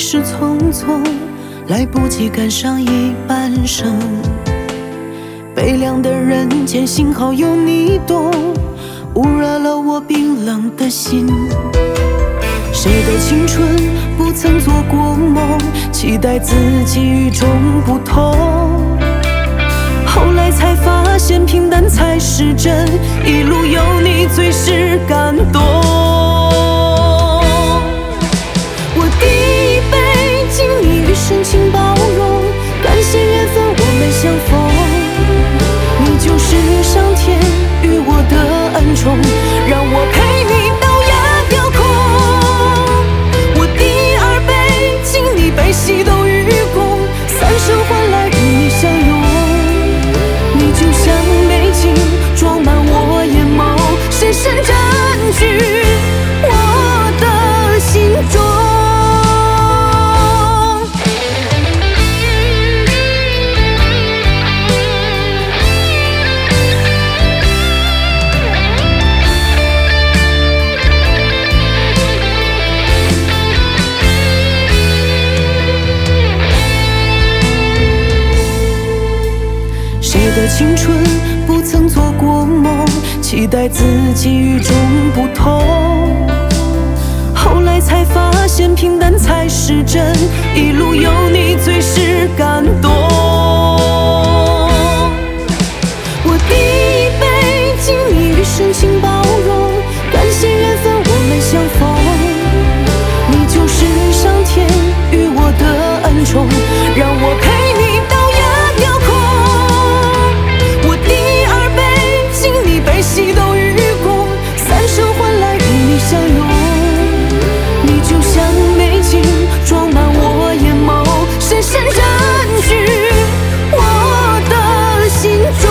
事匆匆，来不及赶上一半生。悲凉的人间，幸好有你懂，捂热了我冰冷的心。谁的青春不曾做过梦，期待自己与众不同。后来才发现平淡才是真，一路有你最是感动。我第一杯敬你余生情包容，感谢缘分我们相逢。你就是上天与我的恩宠，让我陪你到崖雕空。我第二杯敬你悲喜都与共，三生换来与你相拥。你就像美景装满我眼眸，深深占据我的心中。谁的青春不曾做过梦，期待自己与众不同。后来才发现平淡才是真，一路有你最是感动。我第一杯敬你余生情包容，感谢缘分我们相逢。你就是上天与我的恩宠，让我陪你到崖雕空。悲喜都与共，三生换来与你相拥。你就像美景装满我眼眸，深深占据我的心中。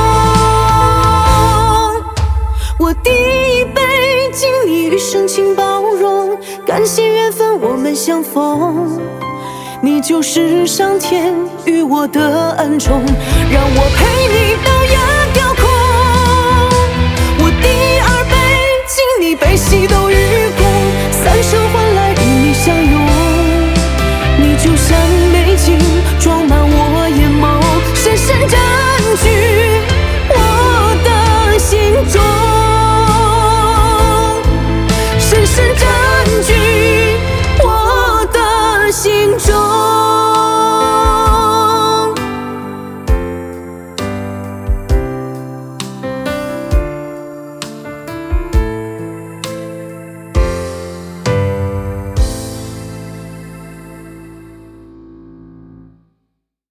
我第一杯敬你余生情包容，感谢缘分我们相逢。你就是上天与我的恩宠，让我陪你到崖雕空。第二杯敬你悲喜都与共，三生